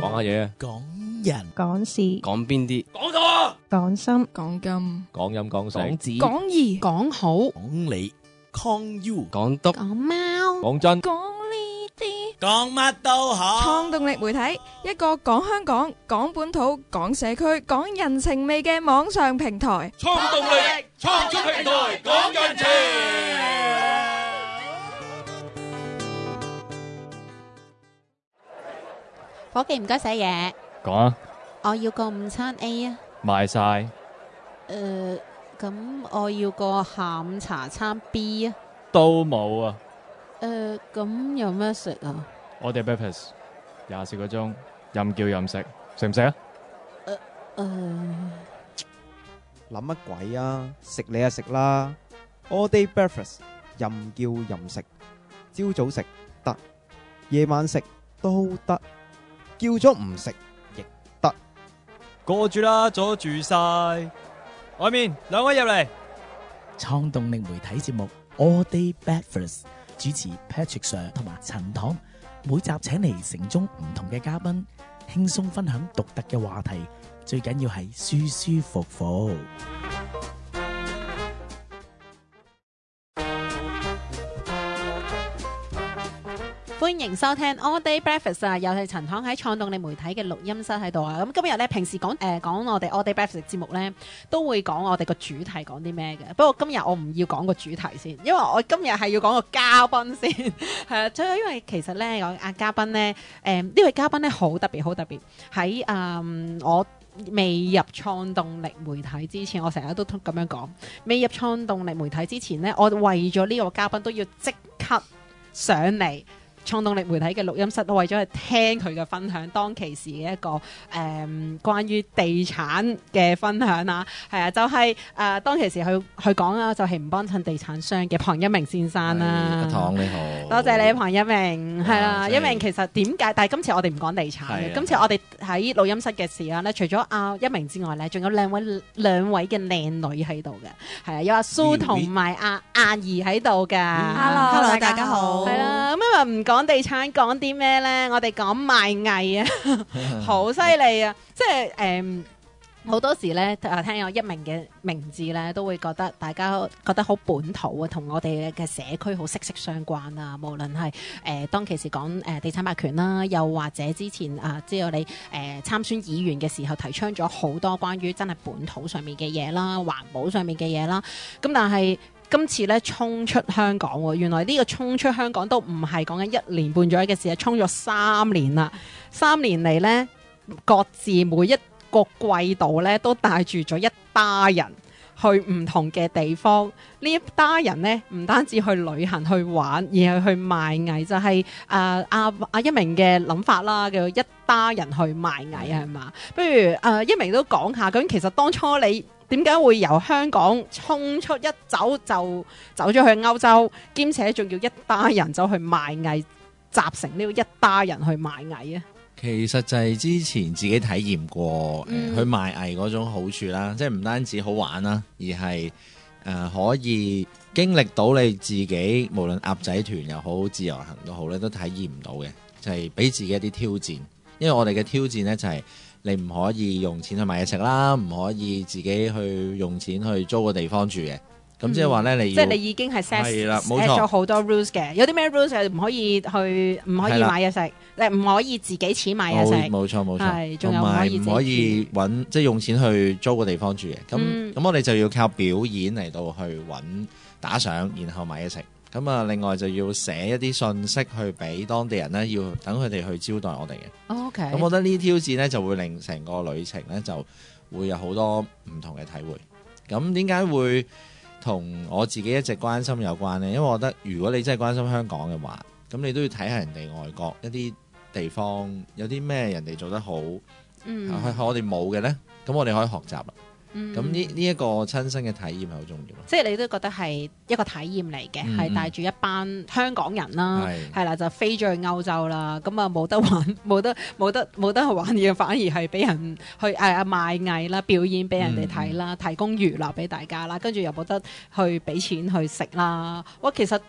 講下嘢啊， 講人， 講事， 講邊啲？ 講錯， 講心， 講金， 講音講死， 講字， 講義，講好， 講理，Con you， 講督， 講貓， 講真， 講呢啲。 講乜都好。 創動力媒體，一個講香港、講本土、講社區、講人情味嘅網上平台。 創動力，創出平台，講人情。 伙計唔該寫嘢， 講啊， 我要個午餐 A 啊。 賣晒咁我要個下午茶餐 B 啊。 都冇啊！ 咁有咩食啊？ 我哋 breakfast 24個鐘，任叫任食，食唔食啊？ 諗乜鬼啊！食你就食啦 ，all day breakfast 任叫任食，朝早食得，夜晚食都得，叫咗唔食亦得。 過住啦，阻住晒。外面兩位入嚟。 創動力媒體節目 All Day Breakfast， 主持 Patrick Sir 同埋陳棠，每集請嚟城中唔同嘅嘉賓，輕鬆分享獨特嘅話題，最緊要係舒舒服服。 歡迎收聽 All Day Breakfast 啊！又係陳棠喺創動力媒體嘅錄音室喺度啊！咁今日咧，平時講我哋 All Day Breakfast 節目咧，都會講我哋個主題講啲咩嘅。不過今日我唔要講個主題先，因為我今日係要講個嘉賓先。係啊，最因為其實咧，有嘉賓咧，呢位嘉賓咧好特別，好特別喺我未入創動力媒體之前，我成日都咁樣講。未入創動力媒體之前咧，我為咗呢個嘉賓都要即刻上嚟創動力媒體嘅錄音室，都為咗去聽佢嘅分享，當其時嘅一個關於地產嘅分享啦，係啊，就係當其時佢講啦，就係唔幫襯地產商嘅龐一鳴先生啦。 阿棠你好， 多謝你龐一鳴，係啦， 即係一鳴其實點解？但係今次我哋唔講地產嘅，今次我哋喺錄音室嘅時候咧，除咗阿一鳴之外咧，仲有兩位嘅靚女喺度嘅，係啊，有阿蘇同埋阿亞儀喺度㗎。 Hello， 大家好。 係啦，咁今日唔講地產，講啲咩咧？我哋講賣藝啊，好犀利啊！即係好多時咧，聽有一鳴嘅名字咧，都會覺得大家覺得好本土啊，同我哋嘅社區好息息相關啊。無論係當其時講地產霸權啦，又或者之前知道你參選議員嘅時候，提倡咗好多關於真係本土上面嘅嘢啦、環保上面嘅嘢啦。咁但係今次咧衝出香港喎，原來呢個衝出香港都唔係講緊1年半左右嘅事，係衝咗3年啦。3年嚟咧，各自每一個季度咧都帶住咗一打人去唔同嘅地方。呢一打人咧唔單止去旅行去玩，而係去賣藝，就係阿一鳴嘅諗法啦，叫一打人去賣藝係嘛？不如一鳴都講下，究竟其實當初你點解會由香港衝出，一走就走咗去歐洲，兼且仲要一打人走去賣藝，集成呢個一打人去賣藝啊？ 其實就係之前自己體驗過去賣藝嗰種好處啦，即係唔單止好玩啦，而係可以經歷到你自己無論鴨仔團又好自由行都好咧，都體驗唔到嘅，就係俾自己一啲挑戰。因為我哋嘅挑戰呢，就係你唔可以用錢去買嘢食啦，唔可以自己去用錢去租個地方住嘅。咁即係話咧，你要即係你已經係 set 冇錯咗好多 rules 嘅。有啲咩 rules 係唔可以買嘢食，你唔可以自己錢買嘢食。 冇錯， 係仲有同埋唔可唔可以以揾即係用錢去租個地方住嘅。咁我哋就要靠表演嚟到去揾打賞，然後買嘢食。咁啊，另外就要寫一啲信息去俾當地人咧，要等佢哋去招待我哋嘅。 OK。 咁我覺得呢啲挑戰咧，就會令成個旅程咧就會有好多唔同嘅體會。咁點解會同我自己一直關心有關呢？因為我覺得如果你真係關心香港嘅話，咁你都要睇下人哋外國一啲地方有啲咩人哋做得好，我哋冇嘅呢，咁我哋可以學習啦。咁呢一個親身嘅體驗係好重要。 即係你都覺得係一個體驗嚟嘅，係帶住一班香港人啦，係啦，就飛咗去歐洲啦。咁啊冇得玩，冇得去玩嘢，反而係俾人去賣藝啦，表演俾人哋睇啦，提供娛樂俾大家啦，跟住又冇得去俾錢去食啦。哇，其實都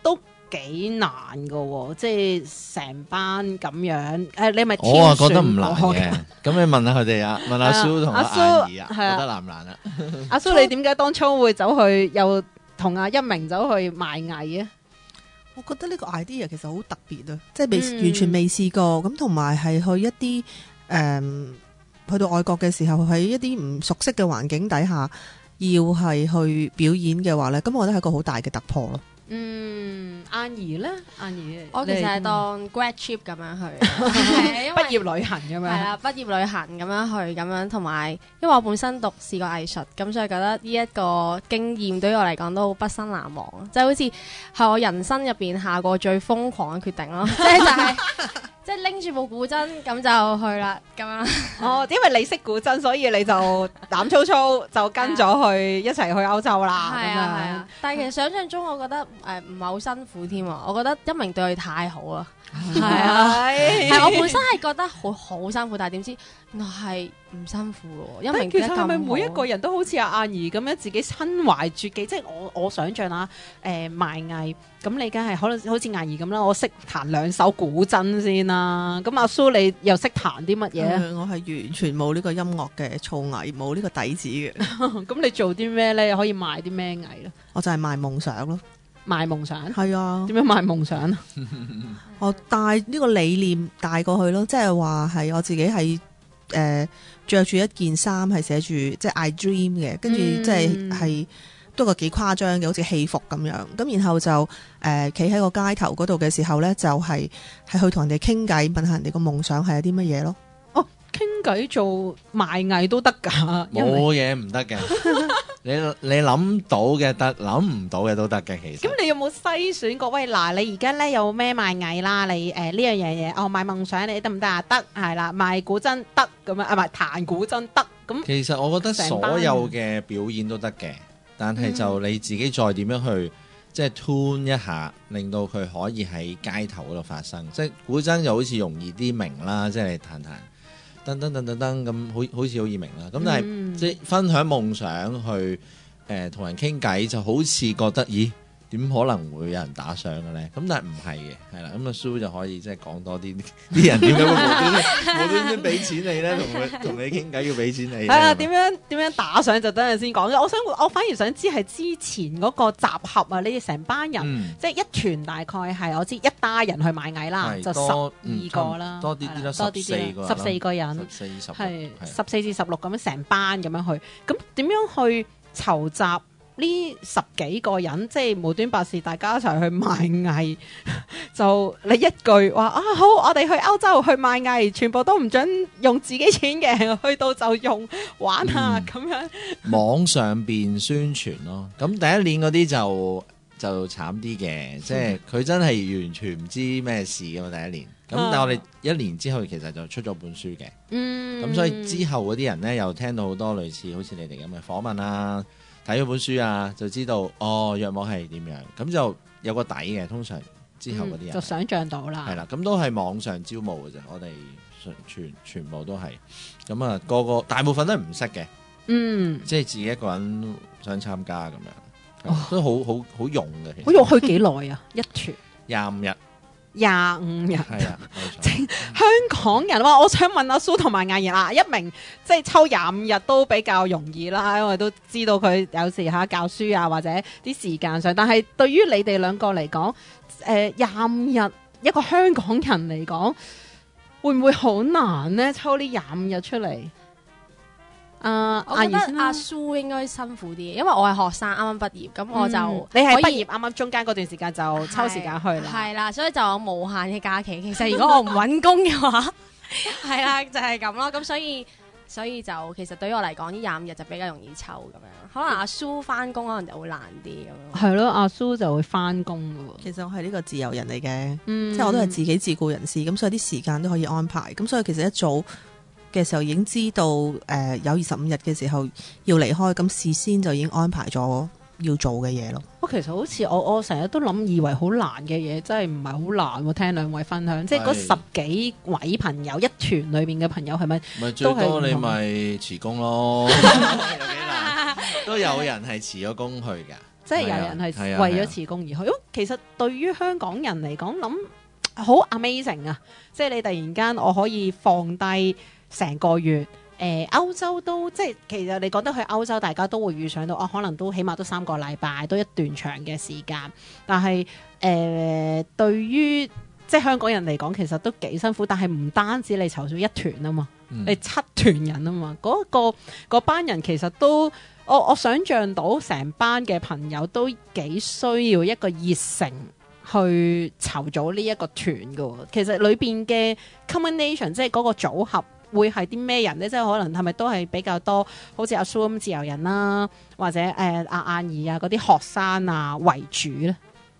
幾難噶喎，即係成班咁樣你咪我啊覺得唔難挑選嘅。咁你問下佢哋啊，問阿蘇同阿阿怡啊， 係啊覺得難唔難啊？ 阿蘇，你點解當初會走去又同阿一鳴走去賣藝啊？ 我覺得呢個 idea 其實好特別啊，即係未完全未試過，咁同埋係去一啲去到外國嘅時候，喺一啲唔熟悉嘅環境底下，要係去表演嘅話咧，咁我覺得係一個好大嘅突破咯。 晏怡咧，晏怡， 我其實係當 grad trip 咁樣去，係因為畢業旅行咁樣。 係啦，畢業旅行咁樣去，咁樣同埋，因為我本身試過藝術，咁所以覺得呢一個經驗對於我嚟講都好畢生難忘，即係好似係我人生入邊下過最瘋狂嘅決定咯，即係即係拎住部古箏咁就去啦，咁樣。 哦，因為你識古箏，所以你就膽粗粗就跟咗去一齊去歐洲啦。 係啊係啊，但係其實想象中我覺得唔係好辛苦添啊，我覺得一鳴對佢太好啦。係啊，係我本身係覺得好辛苦，但係點知原來係唔辛苦嘅。因為其實係咪每一個人都好似阿晏怡咁樣自己身懷絕技？即係我想象啦，賣藝咁你梗係可能好似晏怡咁啦，我識彈2首古箏先啦。咁阿蘇你又識彈啲乜嘢？ 我係完全冇呢個音樂嘅造詣，冇呢個底子嘅。 咁你做啲咩咧？可以賣啲咩藝咧？ 我就係賣夢想咯。 賣夢想係啊？ 點樣賣夢想啊？ 我帶呢個理念帶過去咯，即係話係我自己係着住一件衫係寫住即係 I dream 嘅，跟住即係都個幾誇張嘅，好似戲服咁樣。咁然後就企喺個街頭嗰度嘅時候咧，就係去同人哋傾偈，問下人哋個夢想係有啲乜嘢咯。 哦，傾偈做賣藝都得㗎， 冇嘢唔得嘅。你諗到嘅得，諗唔到嘅都得嘅。其實咁你有冇篩選過？喂，嗱，你而家咧有咩賣藝啦？你呢樣嘢，賣夢想你得唔得啊？得，係啦，賣古箏得咁樣，唔係彈古箏得咁。 其實我覺得所有嘅表演都得嘅，但係就你自己再點樣去即係 tune 一下，令到佢可以喺街頭嗰度發生。即係古箏就好似容易啲明啦，即係你彈噔噔噔噔噔咁，好似好易明啦。咁但係即係分享夢想去同人傾偈，就好似覺得咦點可能會有人打賞嘅咧？咁但係唔係嘅，係啦。咁阿蘇就可以即係講多啲人點解會無端端俾錢你咧？同你傾偈要俾錢你。 係啊，點樣打賞就等陣先講。我反而想知係之前嗰個集合啊，你哋成班人即係一團，大概係我知一打人去賣藝啦，就12個啦， 多啲啲啦 ，14個人，係14至16咁樣成班咁樣去。咁點樣去籌集呢10幾個人，即係無端白事，大家一齊去賣藝，就你一句話啊，好，我哋去歐洲去賣藝，全部都唔准用自己錢嘅，去到就用玩下咁樣。 網上邊宣傳咯，咁第一年嗰啲就慘啲嘅，即係佢真係完全唔知咩事㗎嘛。第一年，咁但係我哋1年之後其實就出咗本書嘅，咁所以之後嗰啲人呢，又聽到好多類似好似你哋咁嘅訪問啊。睇咗本書啊，就知道約莫係點樣，咁就有個底嘅。通常之後嗰啲人就想像到啦， 係啦，咁都係網上招募嘅啫。我哋全部都係咁啊，個大部分都係唔識嘅，即係自己一個人想參加咁樣，都好用嘅。其實用去幾耐啊？一團 25日。 25日係啊， 香港人哇！我想問阿蘇同埋晏怡啦，一鳴即係抽25日都比較容易啦，因為都知道佢有時教書啊，或者啲時間上。但係對於你哋兩個嚟講，25日一個香港人嚟講，會唔會好難呢？抽呢25日出嚟？ 我覺得阿蘇應該辛苦啲，因為我係學生，啱啱畢業，咁我就你係畢業啱啱中間嗰段時間就抽時間去啦， 係啦，所以就有無限嘅假期。其實如果我唔揾工嘅話，係啦，就係咁咯。咁所以就其實對於我嚟講，呢25日就比較容易抽咁樣。可能阿蘇翻工可能就會難啲咁樣。係咯，阿蘇就會翻工嘅喎。 其實我係呢個自由人嚟嘅，即係我都係自己自僱人士，咁所以啲時間都可以安排。咁所以其實一早嘅時候已經知道有25日嘅時候要離開，咁事先就已經安排咗要做嘅嘢咯。 其實好似我成日都諗以為好難嘅嘢，真係唔係好難喎。聽兩位分享，即係嗰10幾位朋友一團裏面嘅朋友係咪？ 咪最多你咪辭工咯，有幾難？都有人係辭咗工去㗎。 即係有人係係啊為咗辭工而去。咁其實對於香港人嚟講，諗好 amazing 啊！即係你突然間我可以放低成個月。歐洲都即係其實你覺得去歐洲，大家都會預想到可能都起碼都3個禮拜，都一段長嘅時間。但係對於即係香港人嚟講，其實都幾辛苦。但係唔單止你籌咗一團啊嘛，你7團人啊嘛，嗰班人其實都我想像到成班嘅朋友都幾需要一個熱誠去籌組呢一個團㗎。其實裏邊嘅 combination 即係嗰個組合。會係啲咩人呢？即係可能係咪都係比較多，好似阿蘇咁自由人啦，或者阿燕兒啊嗰啲學生啊為主呢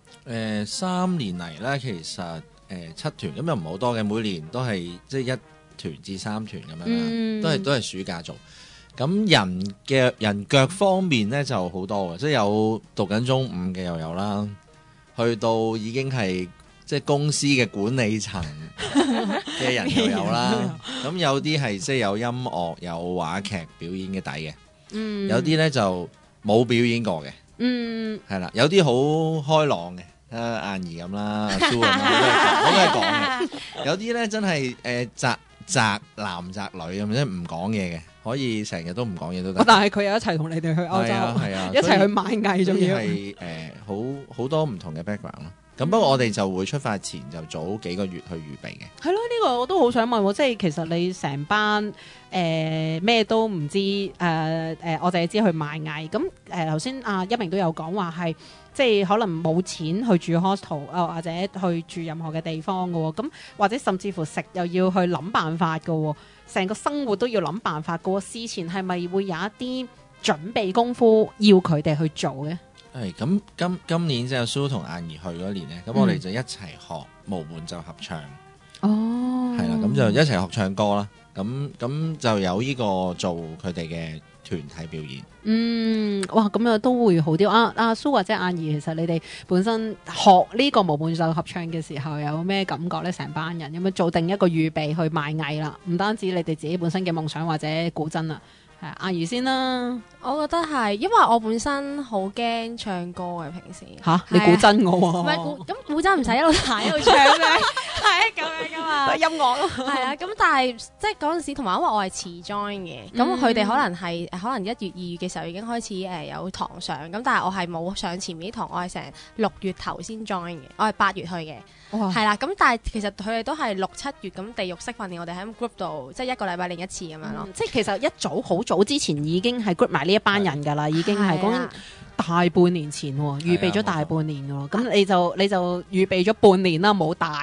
？3年嚟咧，其實7團咁又唔好多嘅，每年都係即係1團至3團咁樣啦，都係暑假做。咁人腳方面咧就好多嘅，即係有讀緊中五嘅又有啦，去到已經係即係公司嘅管理層嘅人又有啦。咁有啲係即係有音樂有話劇表演嘅底嘅，有啲咧就冇表演過嘅，係啦，有啲好開朗嘅，燕兒咁啦，阿蘇咁啦，都係講嘅。有啲咧真係宅男宅女咁，即係唔講嘢嘅，可以成日都唔講嘢都得。 但係佢又一齊同你哋去歐洲， 係啊， 一齊去買藝，仲要係好多唔同嘅 background 咯。咁不過我哋就會出發前就早幾個月去預備嘅。 係咯，呢個我都好想問喎，即係其實你成班咩都唔知我淨係知去賣藝。咁頭先阿一鳴都有講話係即係可能冇錢去住 hostel 或者去住任何嘅地方嘅喎。咁或者甚至乎食又要去諗辦法嘅喎，成個生活都要諗辦法嘅喎。事前係咪會有一啲準備功夫要佢哋去做嘅？ 係咁，今年即係蘇同燕兒去嗰年咧，咁我哋就一齊學無伴奏合唱。 哦， 係啦，咁就一齊學唱歌啦。咁就有呢個做佢哋嘅團體表演。 哇，咁樣都會好啲。阿蘇或者燕兒，其實你哋本身學呢個無伴奏合唱嘅時候，有咩感覺咧？成班人有冇做定一個預備去賣藝啦？唔單止你哋自己本身嘅夢想或者古箏啦。燕兒先啦， 我覺得係，因為我本身好驚唱歌嘅平時。 你古箏我喎， 唔係咁古箏唔使一路彈一路唱嘅，係咁樣噶嘛， 音樂咯。 係啊，咁但係即係嗰陣時，同埋因為我係遲 join 嘅，咁佢哋可能1月2月嘅時候已經開始有堂上，咁但係我係冇上前面啲堂，我係成6月頭先 join 嘅，我係8月去嘅。係啦，咁但係其實佢哋都係6、7月咁地獄式訓練，我哋喺 group 度即係1個禮拜練一次咁樣咯。 即係其實一早好早之前已經係 group 埋呢一班人㗎啦，已經係講大半年前喎，預備咗大半年喎。咁你就預備咗半年啦，冇大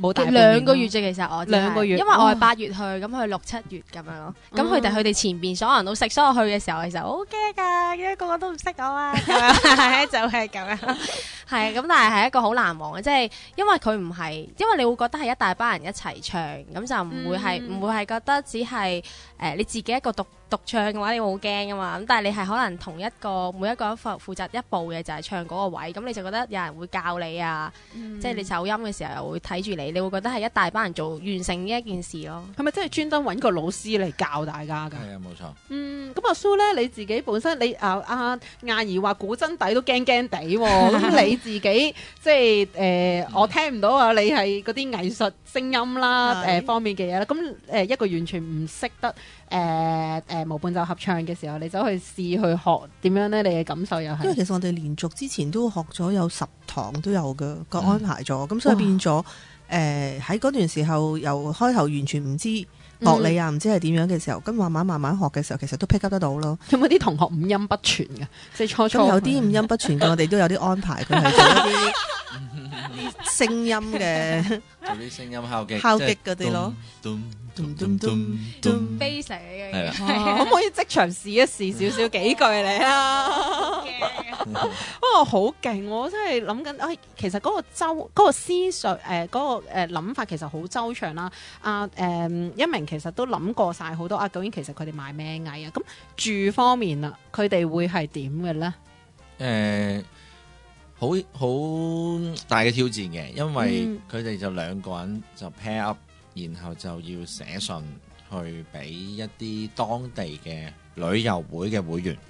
2個月啫。其實我 2個月， 因為我係8月去，咁佢6、7月咁樣咯。咁佢哋前邊所有人都識，所以我去嘅時候其實好驚㗎，因為個個都唔識我啊，就係咁樣。係咁，但係一個好難忘嘅，即係因為佢唔係，因為你會覺得係一大班人一齊唱，咁就唔會係覺得只係你自己一個獨唱嘅話，你會好驚噶嘛。咁但係你係可能每一個人負責一步嘅就係唱嗰個位，咁你就覺得有人會教你啊，即係你走音嘅時候又會睇住你，你會覺得係一大班人完成呢一件事咯。 係咪真係專登揾個老師嚟教大家㗎？ 係啊，冇錯。 咁阿蘇咧，你自己本身你燕兒話古箏底都驚驚地喎，咁你自己即係我聽唔到啊，你係嗰啲藝術聲音啦方面嘅嘢啦，咁一個完全唔識得無伴奏合唱嘅時候，你走去試去學點樣咧？你嘅感受又係？ 因為其實我哋連續之前都學咗有10堂都有嘅，個安排咗，咁所以變咗喺嗰段時候由開頭完全唔知樂理啊，唔知係點樣嘅時候，咁慢慢學嘅時候，其實都 pick up 得到咯。 有冇啲同學五音不全嘅？即係初咁有啲五音不全嘅，我哋都有啲安排佢係做一啲聲音嘅， 做啲聲音敲擊嗰啲咯。 base 嚟嘅， 係啦， 可唔可以即場試一試少少幾句嚟啊？好勁！我真係諗緊，其實嗰個思緒嗰個諗法其實好周詳啦。一鳴其實都諗過晒好多究竟其實佢哋賣咩藝啊？咁住方面啦，佢哋會係點嘅咧？ 好大嘅挑戰嘅，因為佢哋就2個人就 pair up，然後就要寫信去俾一啲當地嘅旅遊會嘅會員，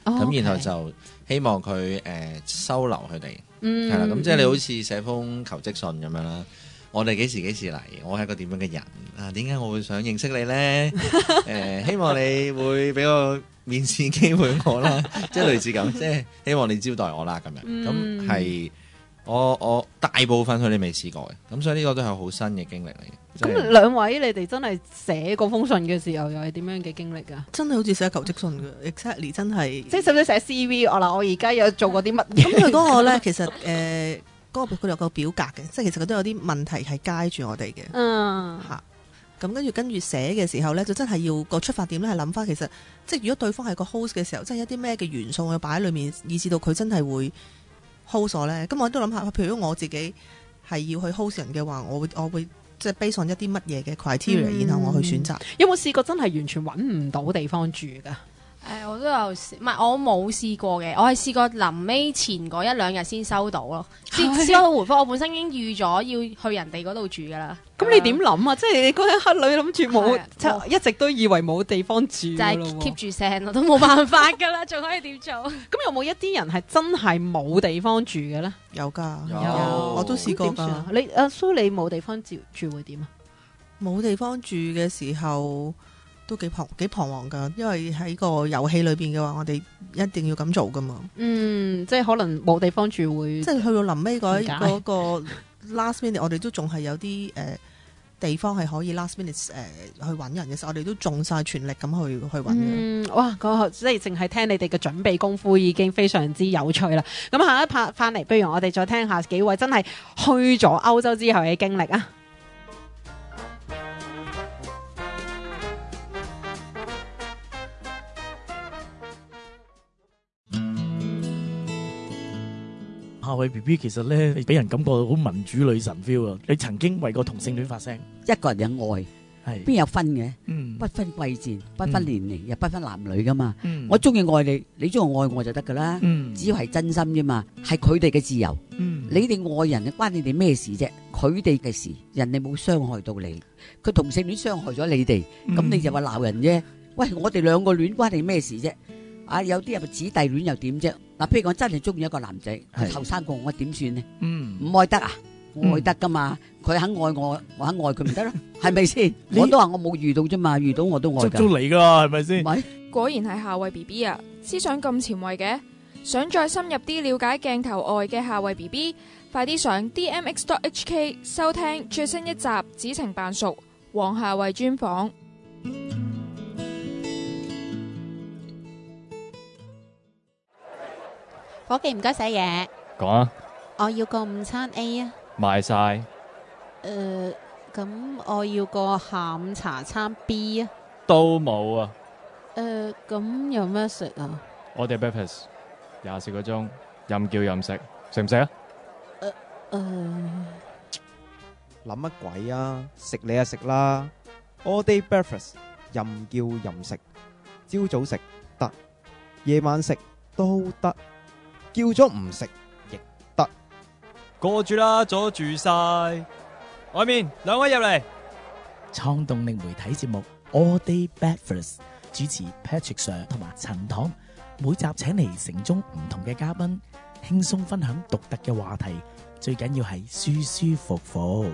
咁然後就希望佢收留佢哋，係啦。咁即係你好似寫封求職信咁樣啦。我哋幾時嚟？我係一個點樣嘅人啊？點解我會想認識你呢？希望你會俾個面試機會我啦，即係類似咁，即係希望你招待我啦咁樣。咁係我大部分佢哋未試過嘅，咁所以呢個都係好新嘅經歷嚟嘅。 咁兩位你哋真係寫嗰封信嘅時候，又係點樣嘅經歷啊？ 真係好似寫求職信嘅，exactly 真係。 即係使唔使寫 CV？我而家有做過啲乜嘢？ 咁佢嗰個咧，其實嗰個佢有個表格嘅，即係其實佢都有啲問題係街住我哋嘅。嚇。咁跟住寫嘅時候咧，就真係要個出發點咧，係諗翻其實，即係如果對方係個 host 嘅時候，即係一啲咩嘅元素要擺喺裏面，以至到佢真係會 host 我咧。咁我都諗下，譬如我自己係要去 host 人嘅話，我會即係 base on一啲乜嘢嘅 criteria，然後我去選擇。 有冇試過真係完全揾唔到地方住㗎？ 我都有試，唔係我冇試過嘅，我係試過臨尾前嗰一兩日先收到咯，先收到回覆。我本身已經預咗要去人哋嗰度住噶啦。咁你點諗啊？即係你嗰一刻你諗住冇，即一直都以為冇地方住，就係 keep 住聲咯，都冇辦法噶啦，仲可以點做？ 咁有冇一啲人係真係冇地方住嘅咧？ 有㗎， 有， 我都試過㗎。 你阿蘇你冇地方住會點啊？ 冇地方住嘅時候。都幾彷徨㗎，因為喺個遊戲裏邊嘅話，我哋一定要咁做㗎嘛。 即係可能冇地方住會， 即係去到臨尾嗰個 last minute，我哋都仲係有啲地方係可以 last minute 去揾人嘅時候，我哋都盡晒全力咁去揾嘅。 哇！即係淨係聽你哋嘅準備功夫已經非常之有趣啦。咁下一 part 翻嚟，不如我哋再聽下幾位真係去咗歐洲之後嘅經歷啊！ 夏慧 BB 其實咧，俾人感覺到好民主女神 feel 啊！你曾經為個同性戀發聲， 一個人嘅愛係邊有分嘅？不分貴賤，不分年齡，又不分男女噶嘛。我中意愛你，你中意愛我就得噶啦。只要係真心啫嘛，係佢哋嘅自由。你哋愛人關你哋咩事啫？佢哋嘅事，人哋冇傷害到你，佢同性戀傷害咗你哋，咁你就話鬧人啫。喂，我哋兩個戀關你咩事啫？啊，有啲人姊弟戀又點啫？嗱，譬如我真係中意一個男仔，佢後生過我，點算呢？唔愛得啊？愛得噶嘛？佢肯愛我，我肯愛佢咪得咯？係咪先？我都話我冇遇到啫嘛，遇到我都愛㗎。 捉嚟噶，係咪先？ 果然係夏慧 BB 啊，思想咁前衛嘅。想再深入啲了解鏡頭外嘅夏慧 BB，快啲上 DMX.HK 收聽最新一集《子情扮熟》黃夏慧專訪。 伙計唔該寫嘢。 講啊！ 我要個午餐 A 啊。 賣晒。 咁我要個下午茶餐 B 啊。 都冇啊。 咁有咩食啊？ 我哋 breakfast 24個鐘，任叫任食，食唔食啊？ 諗乜鬼啊！食你啊食啦 ，all day breakfast 任叫任食，朝早食得，夜晚食都得。叫咗唔食亦得， 過住啦，阻住晒。外面兩位入嚟。 創動力媒體節目 All Day Breakfast 主持 Patrick Sir 同埋陳棠，每集請嚟城中唔同嘅嘉賓，輕鬆分享獨特嘅話題，最緊要係舒舒服服。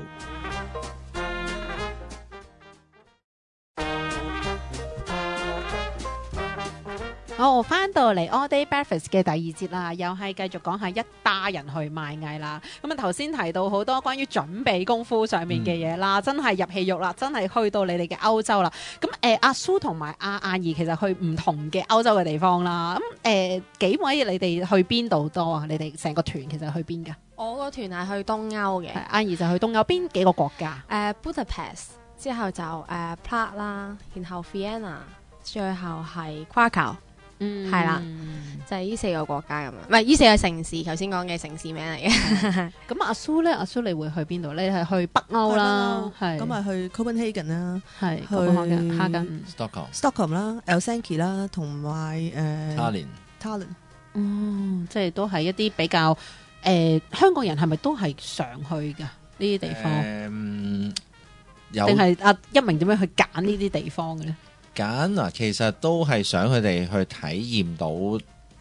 好，翻到嚟 All Day Breakfast 嘅第二節啦，又係繼續講下一打人去賣藝啦。咁啊頭先提到好多關於準備功夫上面嘅嘢啦，真係入戲肉啦，真係去到你哋嘅歐洲啦。咁阿蘇同埋阿晏儀其實去唔同嘅歐洲嘅地方啦。咁幾位你哋去邊度多啊？你哋成個團其實去邊㗎？ 我個團係去東歐嘅， 晏儀就去東歐邊幾個國家 ？Budapest 之後就Prague 啦，然後 Vienna， 最後係 Krakow。係啦，就係呢四個國家咁樣，唔係呢四個城市，頭先講嘅城市名嚟嘅。 咁阿蘇咧，阿蘇你會去邊度？你係去北歐啦，係咁啊去 Copenhagen 啦， 係去哈根、 Stockholm 啦、Helsinki 啦，同埋Tallinn。 即係都係一啲比較香港人係咪都係常去㗎呢啲地方？定係阿一鳴點樣去揀呢啲地方嘅咧？ 揀啊，其實都係想佢哋去體驗到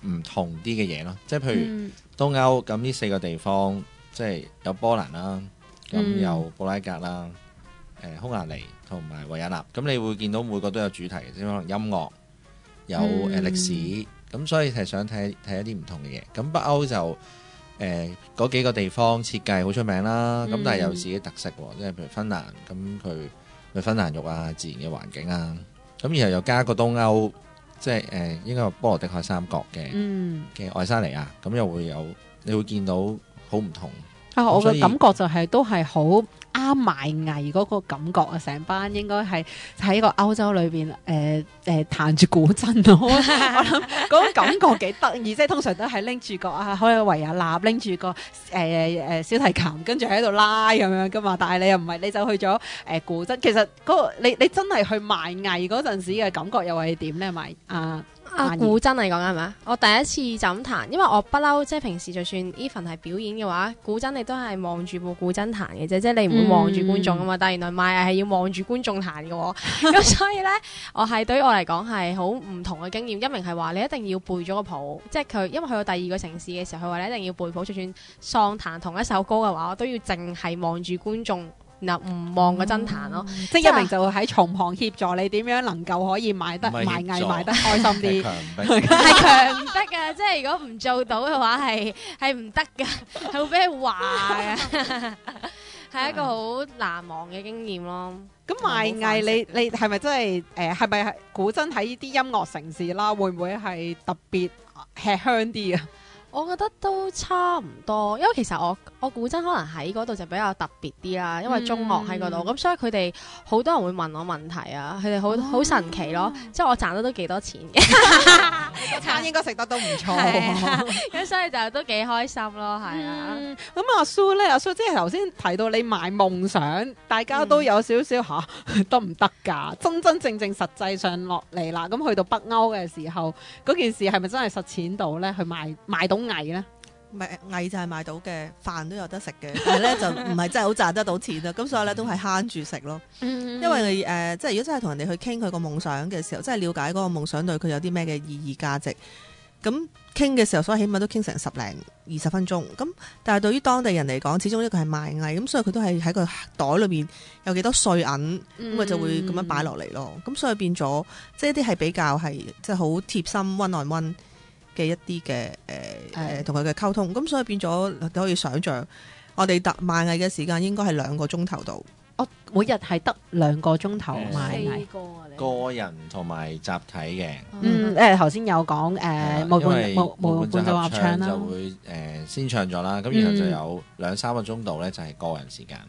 唔同啲嘅嘢咯。即係譬如東歐咁呢4個地方，即係有波蘭啦，咁有布拉格啦，匈牙利同埋維也納。咁你會見到每個都有主題嘅，即係可能音樂有歷史。咁所以係想睇一啲唔同嘅嘢。咁北歐就嗰幾個地方設計好出名啦。咁但係有自己特色喎，即係譬如芬蘭，咁佢芬蘭浴啊，自然嘅環境啊。咁然後又加個東歐，即係應該係波羅的海三角嘅愛沙尼亞。咁又會有你會見到好唔同。 我嘅感覺就係都係好啱埋藝嗰個感覺啊！成班應該係喺個歐洲裏邊彈住古箏咯。我諗嗰個感覺幾得意，即係通常都係拎住個可能維也納拎住個小提琴，跟住喺度拉咁樣噶嘛。但係你又唔係，你就去咗古箏。其實嗰個你真係去賣藝嗰陣時嘅感覺又係點咧？ 古箏嚟講係咪？我第一次就咁彈，因為我不嬲，即係平時就算 even 係表演嘅話，古箏你都係望住部古箏彈嘅啫，即係你唔會望住觀眾啊嘛。但係原來賣藝係要望住觀眾彈嘅喎，咁所以咧，我係對於我嚟講係好唔同嘅經驗。一明係話你一定要背咗個譜，即係佢因為去到第2個城市嘅時候，佢話你一定要背譜，就算喪彈同一首歌嘅話，我都要淨係望住觀眾。嗱，唔望個真彈咯， 即係一明就會喺從旁協助你點樣能夠可以賣藝賣得開心啲， 係強迫嘅，即係如果唔做到嘅話係唔得嘅，係會俾人話嘅，係一個好難忘嘅經驗咯。 咁賣藝你係咪真係係咪古箏喺呢啲音樂城市啦？會唔會係特別吃香啲啊？ 我覺得都差唔多，因為其實我古箏可能喺嗰度就比較特別啲啦，因為中樂喺嗰度，咁所以佢哋好多人會問我問題啊，佢哋好神奇咯，即係我賺得都幾多錢嘅， 餐應該食得都唔錯， 咁所以就都幾開心咯，係啊。 咁阿蘇咧，阿蘇即係頭先提到你賣夢想，大家都有少少嚇得唔得㗎？真正實際上落嚟啦，咁去到北歐嘅時候，嗰件事係咪真係實踐到咧？去賣到藝咧？ 藝就係買到嘅，飯都有得食嘅，但係咧就唔係真係好賺得到錢啦。咁所以咧都係慳住食咯。因為即係如果真係同人哋去傾佢個夢想嘅時候，即係了解嗰個夢想對佢有啲咩嘅意義價值。咁傾嘅時候，所以起碼都傾成10零20分鐘。咁但係對於當地人嚟講，始終呢個係賣藝，咁所以佢都係喺個袋裏面有幾多碎銀，咁佢就會咁樣擺落嚟咯。咁所以變咗，即係一啲係比較係即係好貼心 one on one嘅一啲嘅同佢嘅溝通，咁所以變咗你可以想像，我哋賣藝嘅時間應該係2個鐘頭度。 我每日係得2個鐘頭賣藝， 個人同埋集體嘅。 頭先有講無伴奏合唱啦， 就會先唱咗啦，咁然後就有2-3個鐘度咧，就係個人時間。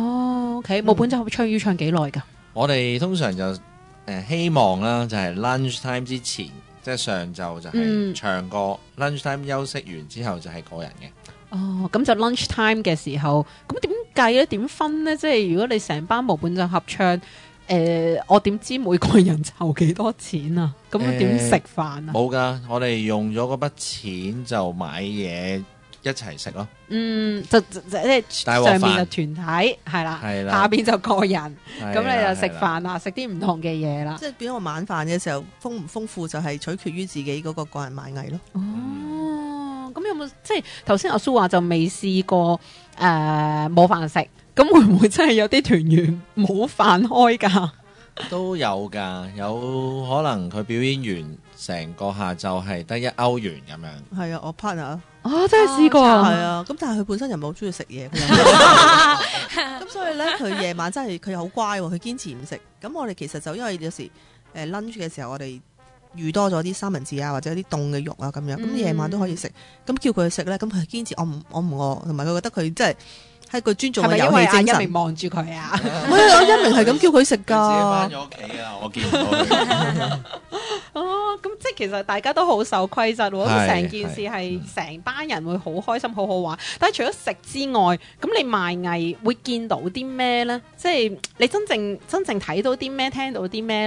OK， 無伴奏合唱要唱幾耐㗎？ 我哋通常就希望啦，就係 lunch time 之前。即係上晝就係唱歌，lunch time 休息完之後就係個人嘅。 咁就 lunch time 嘅時候，咁點計咧？點分咧？即係如果你成班無伴奏合唱，我點知每個人籌幾多錢啊？咁點食飯啊？ 冇㗎，我哋用咗嗰筆錢就買嘢一齊食咯。就即係上面就團體係啦，下邊就個人，咁你就食飯啦，食啲唔同嘅嘢啦。 即係變咗個晚飯嘅時候豐唔豐富，就係取決於自己嗰個人賣藝咯。 咁有冇即係頭先阿蘇話就未試過冇飯食，咁會唔會真係有啲團員冇飯開㗎？ 都有㗎，有可能佢表演完成個下晝係得1歐元咁樣。 係啊，我 partner 真係試過啊， 係啊，咁但係佢本身又唔係好中意食嘢，咁所以咧佢夜晚真係佢又好乖喎，佢堅持唔食。咁我哋其實就因為有時lunch 嘅時候，我哋預多咗啲三文治啊，或者啲凍嘅肉啊咁樣，咁夜晚都可以食。咁叫佢去食咧，咁佢堅持我唔餓，同埋佢覺得佢真係係個尊重嘅遊戲精神。 一明望住佢啊？ 我一明係咁叫佢食㗎。 翻咗屋企啊，我見唔到佢。 咁即係其實大家都好守規則喎，成件事係成班人會好開心、好好玩。但係除咗食之外，咁你賣藝會見到啲咩咧？即係你真正睇到啲咩、聽到啲咩咧？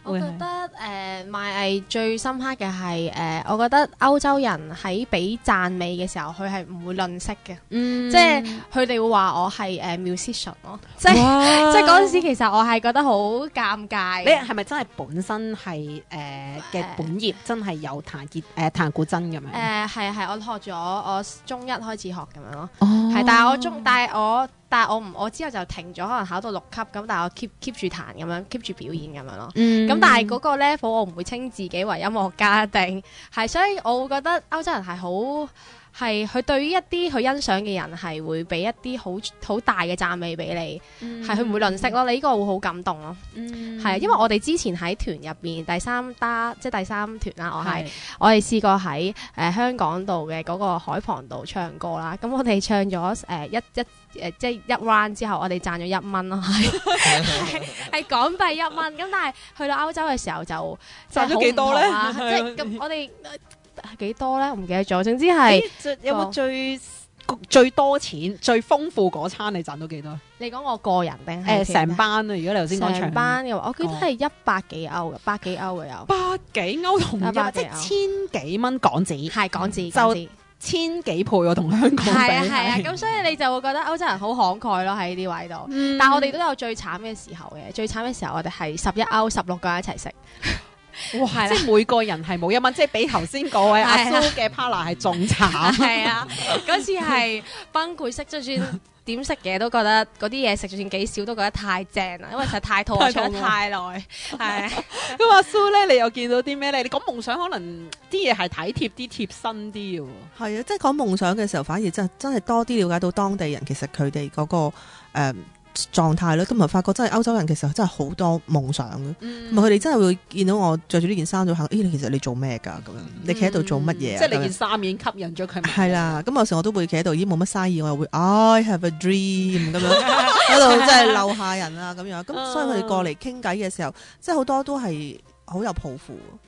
我覺得賣藝最深刻嘅係我覺得歐洲人喺俾讚美嘅時候，佢係唔會吝嗇嘅，即係佢哋會話我係musician 咯，即係嗰陣時其實我係覺得好尷尬。 你係咪真係本身係嘅本業真係有彈古箏咁樣？ 係我學咗，我中一開始學咁樣咯，係，但係我之後就停咗，可能考到6級咁，但係我 keep 住彈咁樣，keep 住表演咁樣咯。咁但係嗰個 level 我唔會稱自己為音樂家定係，所以我會覺得歐洲人係係佢對於一啲佢欣賞嘅人係會俾一啲好大嘅讚美俾你，係佢唔會吝嗇咯。你呢個會好感動咯。係因為我哋之前喺團入邊第三團啦，我哋試過喺香港度嘅嗰個海旁度唱歌啦。咁我哋唱咗即係一 round 之後，我哋賺咗1蚊咯，係港幣1蚊。咁但係去到歐洲嘅時候就賺咗幾多咧？ 即係咁我哋幾多咧？我唔記得咗。總之係有冇最多錢、最豐富嗰餐你賺到幾多？ 你講我個人定係成班啊？如果你頭先講成班嘅話，我記得係100幾歐嘅，100幾歐嘅有。 100幾歐同即係千幾蚊港紙， 係港紙就千幾倍喎，同香港比。 係啊，咁所以你就會覺得歐洲人好慷慨咯喺呢啲位度。但係我哋都有最慘嘅時候嘅，最慘嘅時候我哋係11歐16個人一齊食。 哇！即係每個人係冇1蚊，即係比頭先嗰位阿蘇嘅 partner 係仲慘。 係啊，嗰次係崩潰式，就算點食嘢都覺得嗰啲嘢食，就算幾少都覺得太正啦，因為實在太肚餓，坐得太耐。係咁阿蘇咧，你又見到啲咩咧？你講夢想，可能啲嘢係體貼啲、貼身啲嘅喎。 係啊，即係講夢想嘅時候，反而真係多啲了解到當地人其實佢哋嗰個狀態咯，咁咪發覺真係歐洲人其實真係好多夢想嘅，同埋佢哋真係會見到我着住呢件衫就行，其實你做咩㗎咁樣？你企喺度做乜嘢？ 即係你件衫已經吸引咗佢。 係啦，咁有時我都會企喺度，已經冇乜生意，我又會 I have a dream 咁樣喺度，真係嬲下人啊咁樣。咁所以佢哋過嚟傾偈嘅時候，即係好多都係好有抱負。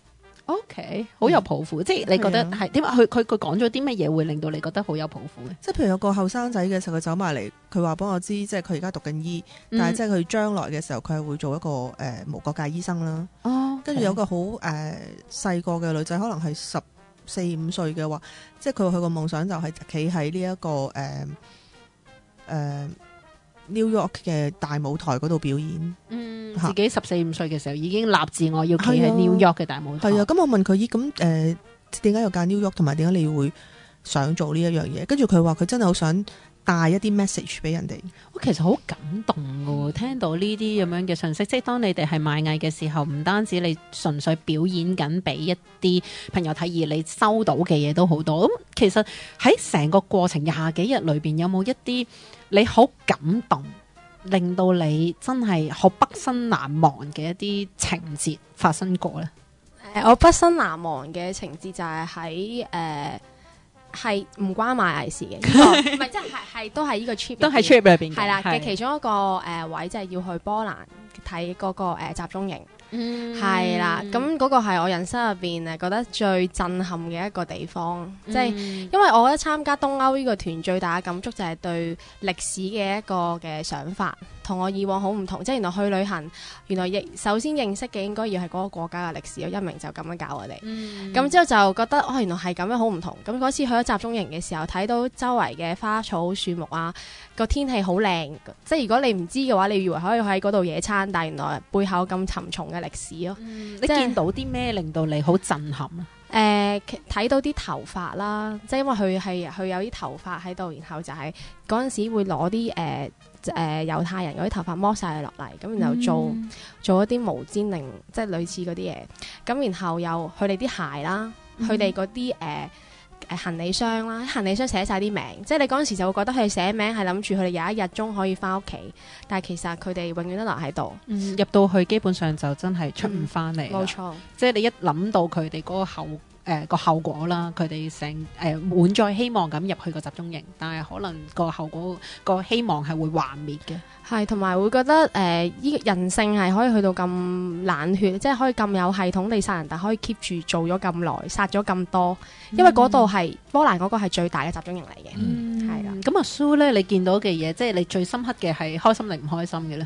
OK， 好有抱負，即係你覺得係點解佢講咗啲乜嘢會令到你覺得好有抱負咧？ 即係譬如有個後生仔嘅時候，佢走埋嚟，佢話幫我知，即係佢而家讀緊醫，但係即係佢將來嘅時候，佢係會做一個無國界醫生啦。跟住有個好細個嘅女仔，可能係14、15歲嘅話，即係佢個夢想就係企喺呢一個New York 嘅大舞台嗰度表演。 自己14、15歲嘅時候已經立志我要企喺 New York 嘅大舞台。 係啊，咁我問佢咁點解要揀 New York， 同埋點解你會想做呢一樣嘢？跟住佢話佢真係好想帶一啲 message 俾人哋。 其實好感動㗎喎，聽到呢啲咁樣嘅信息，即係當你哋係賣藝嘅時候，唔單止你純粹表演緊俾一啲朋友睇，而你收到嘅嘢都好多。咁其實喺成個過程20幾日裏邊，有冇一啲你好感動，令到你真係好畢生難忘嘅一啲情節發生過咧？ 我畢生難忘嘅情節就係喺係唔關賣藝事嘅，唔係即係都係呢個 trip， 都係 trip 裏邊係啦嘅其中一個位就係要去波蘭睇嗰個集中營。係啦，咁嗰個係我人生入邊覺得最震撼嘅一個地方，即係因為我覺得參加東歐呢個團最大嘅感觸就係對歷史嘅一個嘅想法，同我以往好唔同。即係原來去旅行，原來首先認識嘅應該要係嗰個國家嘅歷史，一鳴就咁樣教我哋。咁之後就覺得原來係咁樣好唔同。咁嗰次去咗集中營嘅時候，睇到周圍嘅花草樹木啊，個天氣好靚。即係如果你唔知嘅話，你以為可以喺嗰度野餐，但係原來背後咁沉重嘅歷史咯。 你見到啲咩令到你好震撼啊？ 睇到啲頭髮啦，即係因為佢有啲頭髮喺度，然後就係嗰陣時會攞啲猶太人嗰啲頭髮剝晒佢落嚟，咁然後做一啲毛氈定即係類似嗰啲嘢，咁然後又佢哋啲鞋啦，佢哋嗰啲行李箱啦，行李箱寫晒啲名，即係你嗰陣時就會覺得佢哋寫名係諗住佢哋有一日終可以翻屋企，但係其實佢哋永遠都留喺度。 入到去基本上就真係出唔翻嚟。冇錯，即係你一諗到佢哋嗰個後果啦，佢哋成滿載希望咁入去個集中營，但係可能個後果個希望係會幻滅嘅。 係，同埋會覺得依人性係可以去到咁冷血，即係可以咁有系統地殺人，但可以 keep 住做咗咁耐，殺咗咁多，因為嗰度係波蘭嗰個係最大嘅集中營嚟嘅。係啦， 咁阿蘇咧，你見到嘅嘢，即係你最深刻嘅係開心定唔開心嘅咧？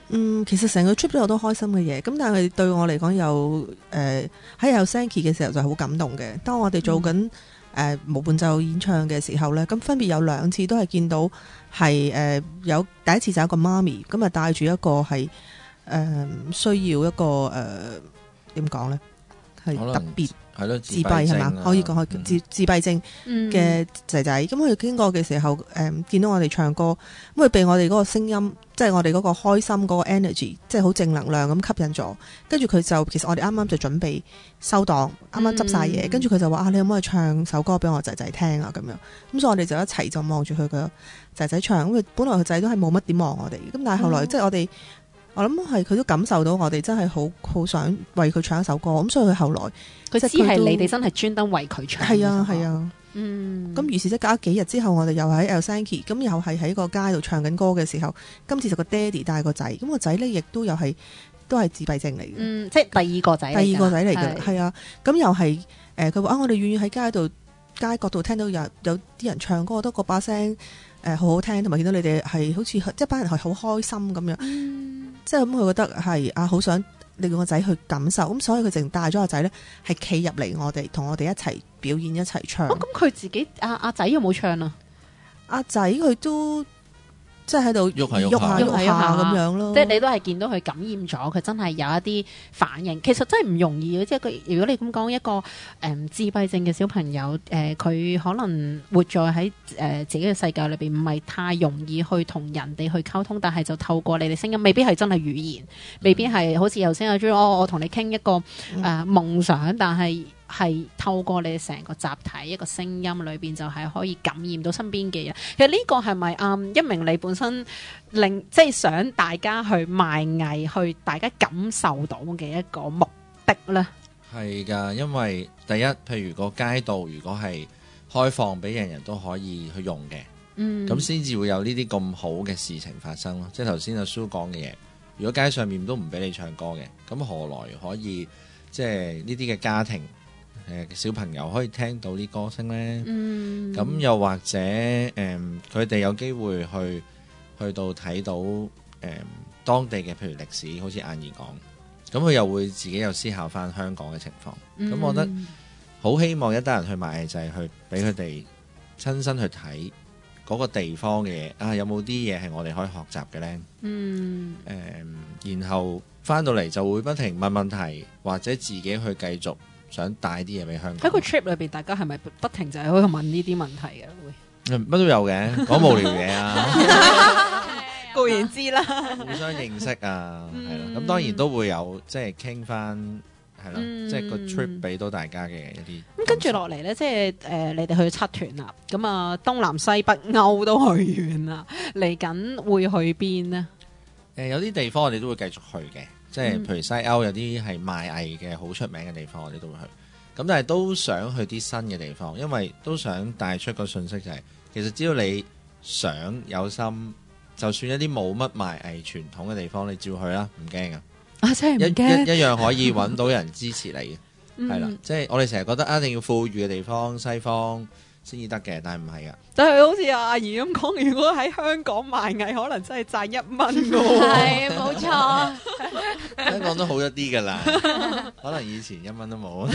其實成個 trip 都有好多開心嘅嘢，咁但係對我嚟講有喺Helsinki嘅時候就好感動嘅。當我哋做緊無伴奏演唱嘅時候呢，咁分別有2次都係見到係有第一次就有一個媽咪咁啊帶住一個係需要一個點講呢？係特別係咯， 自閉係嘛？可以講係自閉症嘅仔仔。咁佢經過嘅時候，見到我哋唱歌，咁佢被我哋嗰個聲音，即係我哋嗰個開心嗰個 energy，即係好正能量咁吸引咗。跟住佢就其實我哋啱啱就準備收檔，啱啱執晒嘢，跟住佢就話你可唔可以唱首歌俾我仔仔聽啊？咁樣咁所以我哋就一齊就望住佢個仔仔唱。咁佢本來個仔都係冇乜點望我哋，咁但係後來即係我諗係佢都感受到我哋真係好想為佢唱一首歌，咁所以佢後來佢知係你哋真係專登為佢唱。 係啊係啊，咁於是即隔咗幾日之後，我哋又喺 Helsinki， 咁又係喺個街度唱緊歌嘅時候，今次就個爹哋帶個仔，咁個仔呢亦都係自閉症嚟嘅， 即係第二個仔嚟嘅， 係啊，咁又係佢話我哋遠遠喺街角度聽到有啲人唱歌，我覺得嗰把聲好好聽，同埋見到你哋係好似一班人係好開心咁樣，即係咁佢覺得係好想令個仔去感受，咁所以佢淨帶咗個仔呢，係企入嚟我哋同我哋一齊表演一齊唱。 咁佢自己阿仔有冇唱啊？ 阿仔佢都即係喺度喐下咁樣咯， 即係你都係見到佢感染咗，佢真係有一啲反應。其實真係唔容易嘅，即係佢如果你咁講一個自閉症嘅小朋友，佢可能活在喺自己嘅世界裏邊，唔係太容易去同人哋去溝通，但係就透過你哋聲音，未必係真係語言，未必係好似頭先阿朱我同你傾一個夢想，但係透過你哋成個集體一個聲音裏邊，就係可以感染到身邊嘅人。其實呢個係咪一鳴你本身即係想大家去賣藝，去大家感受到嘅一個目的呢？ 係㗎，因為第一，譬如個街道如果係開放俾人人都可以去用嘅，咁先至會有呢啲咁好嘅事情發生咯。即係頭先阿蘇講嘅嘢，如果街上面都唔俾你唱歌嘅，咁何來可以即係呢啲嘅家庭小朋友可以聽到啲歌聲呢？咁又或者佢哋有機會去到睇到當地嘅譬如歷史，好似晏兒講，咁佢又會自己又思考翻香港嘅情況。咁我覺得好希望一班人去賣藝，就係去俾佢哋親身去睇嗰個地方嘅嘢有冇啲嘢係我哋可以學習嘅呢？然後翻到嚟就會不停問問題，或者自己去繼續想帶啲嘢俾香港。 喺個 trip 裏邊，大家係咪不停就係喺度問呢啲問題嘅？會乜都有嘅，講無聊嘢啊， 固然知啦， 互相認識啊，係咯。咁當然都會有即係傾翻，係咯，即係個 trip 俾到大家嘅一啲。 咁跟住落嚟呢，即係你哋去7團啦，咁啊東南西北歐都去完啦，嚟緊會去邊呢？ 有啲地方我哋都會繼續去嘅。即係譬如西歐有啲係賣藝嘅好出名嘅地方，我哋都會去。咁但係都想去啲新嘅地方，因為都想帶出個信息就係，其實只要你想有心，就算一啲冇乜賣藝傳統嘅地方，你照去啦，唔驚噶。 真係唔驚， 一樣可以揾到人支持你嘅。係啦，即係我哋成日覺得一定要富裕嘅地方，西方先至得嘅，但係唔係噶。 但係好似阿怡咁講，如果喺香港賣藝，可能真係賺1蚊噶喎。 係冇錯， 香港都好一啲噶啦，可能以前1蚊都冇。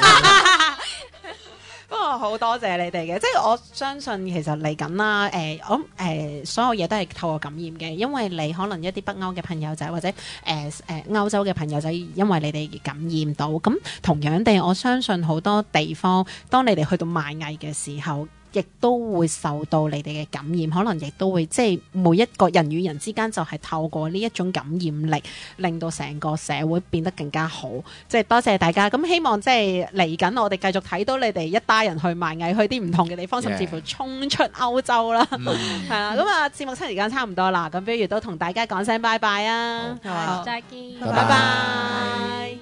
不過好多謝你哋嘅，即係我相信其實嚟緊啦，我所有嘢都係透過感染嘅，因為你可能一啲北歐嘅朋友仔或者歐洲嘅朋友仔，因為你哋而感染到，咁同樣地，我相信好多地方，當你哋去到賣藝嘅時候，亦都會受到你哋嘅感染，可能亦都會即係每一個人與人之間就係透過呢一種感染力，令到成個社會變得更加好。即係多謝大家，咁希望即係嚟緊我哋繼續睇到你哋一家人去賣藝，去啲唔同嘅地方，甚至乎衝出歐洲啦。係啦，咁啊節目時間差唔多啦，咁不如都同大家講聲拜拜啊！ 好，再見， 拜拜。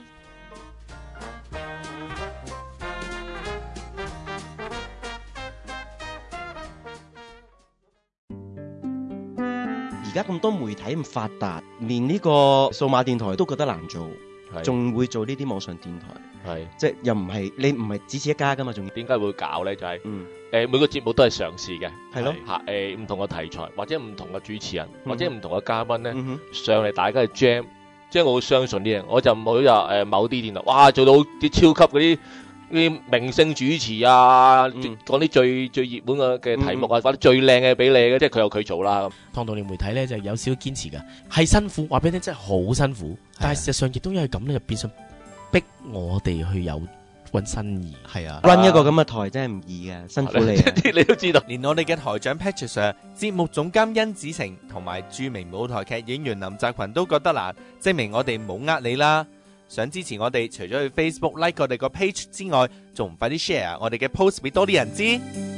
而家咁多媒體咁發達，連呢個數碼電台都覺得難做， 仲會做呢啲網上電台， 係即係又唔係你唔係只此一家噶嘛，仲要點解會搞咧？就係每個節目都係嘗試嘅， 係咯嚇唔同嘅題材或者唔同嘅主持人或者唔同嘅嘉賓咧上嚟，大家去 jam，即係我會相信呢樣，我就唔會話某啲電台哇做到啲超級嗰啲明星主持啊，講啲最熱門嘅題目啊，或者最靚嘅俾你嘅，即係佢有佢做啦。 創造力媒體咧就有少少堅持嘅，係辛苦，話俾你聽真係好辛苦，但係事實上亦都因為咁咧，就變相逼我哋去揾新意。 係啊 ，run 一個咁嘅台真係唔易嘅，辛苦你啊。 你都知道， 連我哋嘅台長 Patrick Sir、節目總監甄子成同埋著名舞台劇演員林澤群都覺得難，證明我哋冇呃你啦。想支持我哋，除咗去 Facebook like 我哋個 page 之外，仲唔快啲 share 我哋嘅 post 俾多啲人知？